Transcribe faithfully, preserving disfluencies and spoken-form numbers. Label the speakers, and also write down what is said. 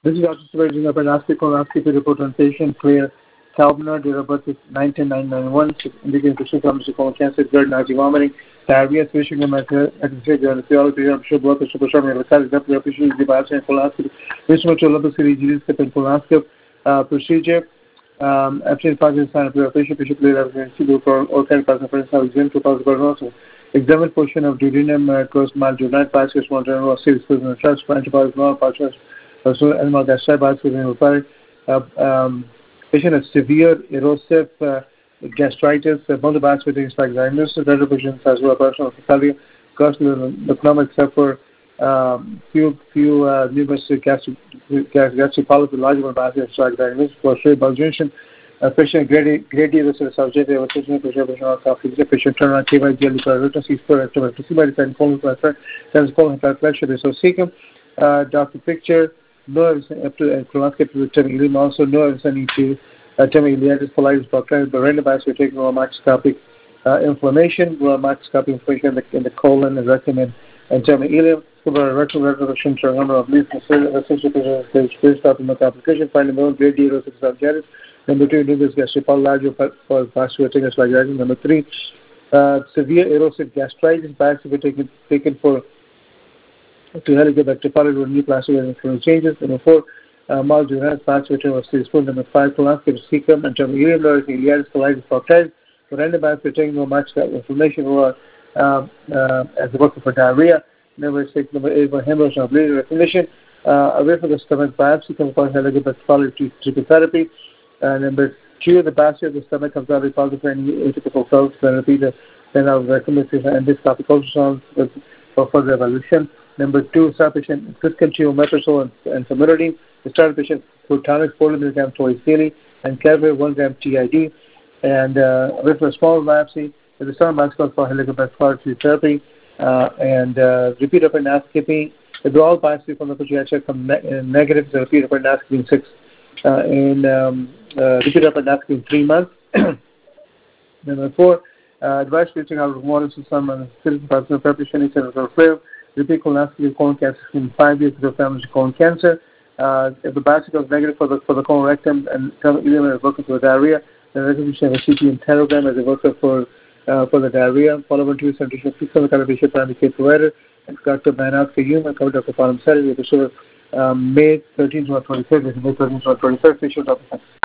Speaker 1: This is Doctor Supervising Laparoscopy colonoscopy report on patient Claire Kalbner, date of birth is nine ten nineteen ninety-one, indicating tissue inflammation, colon cancer, GERD, nausea, vomiting, diarrhea, switching in activity, anesthesiology, pressure, blood pressure, pressure, metabolic, deputy, official, biopsy, and colonoscopy, instrument to Olympus City, G D skip and colonoscopy uh, procedure. Um, absent positive sign of patient, patient Claire Kalbner, for all kind of positive friends have examined to positive also. Examine portion of duodenum, uh, cross marginal, passage, one general, series, and trust, antibodies, non partial. Also, animal gastritis biopsy uh, um, patient has severe erosive uh, gastritis, uh, multiple aspirating diagnosis, other patients as well personal failure, carcinoma except for um, few few uh, numerous gastric gastric polyps, large amount of aspirating diagnosis for straight bowel junction. Uh, patient grade grade was a subject of patient patient patient patient turn on K Y G L written C square activity C by the colon pressure, then colon pressure so secum. Uh, Doctor Picture. No evidence up to colonoscopy with tummy also no evidence to uh, tummy ileitis, colitis, bronchitis, but randomized we're taking macroscopic uh, inflammation, macroscopic inflammation in the, in the colon, and rectum, and, and tummy ileum. Rectal resolution to a number of leads, essential space stopping the complication, finding no grade D erosive esophagitis. Number two, numerous gastric larger for vascular esophagitis. Number three, uh, severe erosive gastritis, biopsy were taken, taken for to Helicobacter pylori with new plastic and influence changes. Number four, uh, mild urine patch return of serious food. Number five, colonoscopy cecum and tummy ileitis, colitis, bronchitis. For random biopsy, taking no much inflammation or uh, uh, as a worker for diarrhea. Number six, number eight, for hemorrhage and bleeding recognition. Uh, away from the stomach biopsy comes upon Helicobacter pylori treatment therapy. Uh, number two, the biopsy of the stomach comes out positive for any atypical cells. Then repeat the then I would recommend endoscopic ultrasound for further evaluation. Number two, start patient discontinue omeprazole and, and famotidine. The start patient Protonix forty milligrams twice daily and Carver one gram T I D. And uh, with a small biopsy, the start biopsy for Helicobacter pylori therapy uh, and uh, repeat of endoscopy. The all biopsy from the patient come ne- negative. The repeat of endoscopy in six uh, in um, uh, repeat of endoscopy in three months. Number four, uh, advice reaching out with modern system and citizen personal preparation is a flare. Repeat colonoscopy colon cancer in five years ago, family colon cancer. Uh, if the biopsy was negative for the for the colon rectum and ileum is working for diarrhea, then recognition of a C T enterogram as a worker for uh, for the diarrhea. Follow on to central six on the kind of patient primary care provider. And Doctor Banak for human covered Doctor Param Sari with the show um, May thirteenth to twenty-third, May thirteenth to twenty-third, patient Doctor